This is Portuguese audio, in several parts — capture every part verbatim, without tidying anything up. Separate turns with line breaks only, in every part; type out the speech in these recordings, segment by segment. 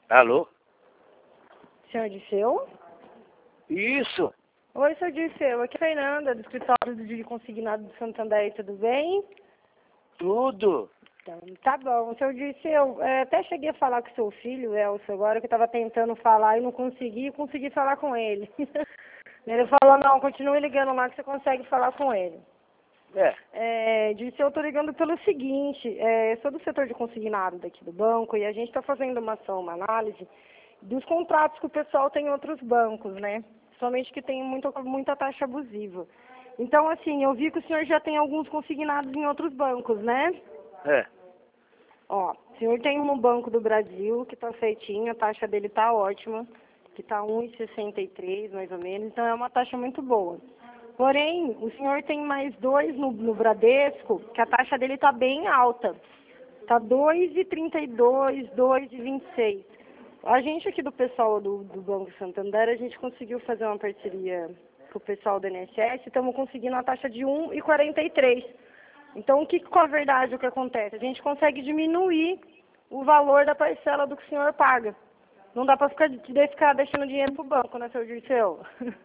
Alô?
Senhor Disseu?
Isso.
Oi, senhor Disseu. Aqui é a Fernanda, do escritório de consignado do Santander, tudo bem?
Tudo.
Então, tá bom. Senhor Disseu, é, até cheguei a falar com seu filho, Elcio, agora que eu estava tentando falar e não consegui, consegui falar com ele. Ele falou, não, continue ligando lá que você consegue falar com ele.
É.
É, Disseu, eu estou ligando pelo seguinte, é, sou do setor de consignado daqui do banco e a gente está fazendo uma ação, uma análise dos contratos que o pessoal tem em outros bancos, né? Somente que tem muita, muita taxa abusiva. Então, assim, eu vi que o senhor já tem alguns consignados em outros bancos, né?
É.
Ó, o senhor tem um no Banco do Brasil que está feitinho, a taxa dele está ótima, que está um vírgula sessenta e três mais ou menos, então é uma taxa muito boa. Porém, o senhor tem mais dois no, no Bradesco, que a taxa dele está bem alta. Está dois vírgula trinta e dois, dois vírgula vinte e seis. A gente aqui do pessoal do, do Banco Santander, a gente conseguiu fazer uma parceria com o pessoal do I N S S, estamos conseguindo a taxa de um vírgula quarenta e três. Então, o que, com a verdade, o que acontece? A gente consegue diminuir o valor da parcela do que o senhor paga. Não dá para ficar, ficar deixando dinheiro para o banco, né, seu Dirceu?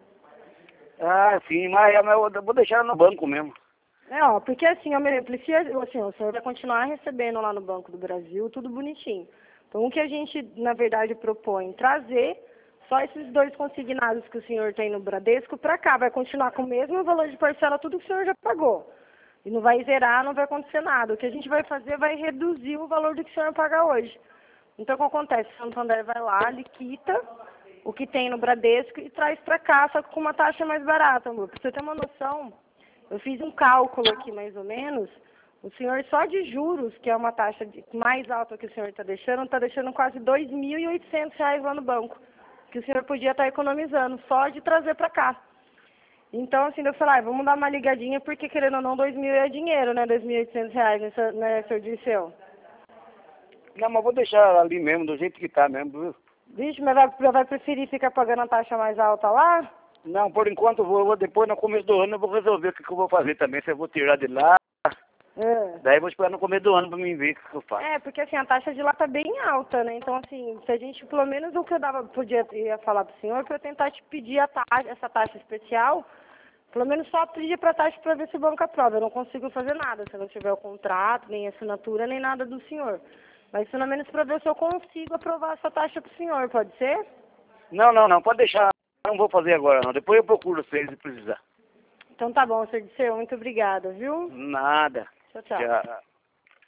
Ah, sim, mas, mas eu vou deixar ela no banco mesmo.
É, ó, porque assim, eu exemplo, se, assim, o senhor vai continuar recebendo lá no Banco do Brasil, tudo bonitinho. Então, o que a gente, na verdade, propõe trazer só esses dois consignados que o senhor tem no Bradesco para cá. Vai continuar com o mesmo valor de parcela, tudo que o senhor já pagou. E não vai zerar, não vai acontecer nada. O que a gente vai fazer vai reduzir o valor do que o senhor paga hoje. Então, o que acontece? O Santander vai lá, liquida o que tem no Bradesco e traz para cá, só que com uma taxa mais barata, amor. Para você ter uma noção, eu fiz um cálculo aqui, mais ou menos. O senhor só de juros, que é uma taxa de, mais alta que o senhor está deixando, está deixando quase dois mil e oitocentos reais lá no banco, que o senhor podia estar economizando, só de trazer para cá. Então, assim, eu falei, ah, vamos dar uma ligadinha, porque querendo ou não, dois mil é dinheiro, né? dois mil e oitocentos reais, né, né, senhor Dirceu?
Não, mas vou deixar ela ali mesmo, do jeito que tá mesmo, viu?
Vixe, mas vai, vai preferir ficar pagando a taxa mais alta lá?
Não, por enquanto eu vou, eu vou depois, no começo do ano, eu vou resolver o que, que eu vou fazer também, se eu vou tirar de lá.
É.
Daí eu vou esperar no começo do ano pra mim ver o que, que eu faço.
É, porque assim, a taxa de lá tá bem alta, né? Então, assim, se a gente, pelo menos o que eu dava, podia ia falar pro senhor, para eu tentar te pedir a taxa, essa taxa especial, pelo menos só pedir pra taxa para ver se o banco aprova. Eu não consigo fazer nada, se não tiver o contrato, nem assinatura, nem nada do senhor. Mas pelo menos para ver se eu consigo aprovar essa taxa pro senhor, pode ser?
Não, não, não, pode deixar. Não vou fazer agora não, depois eu procuro vocês se precisar.
Então tá bom, senhor Disseu, muito obrigada, viu?
Nada.
Tchau, tchau.
Tchau.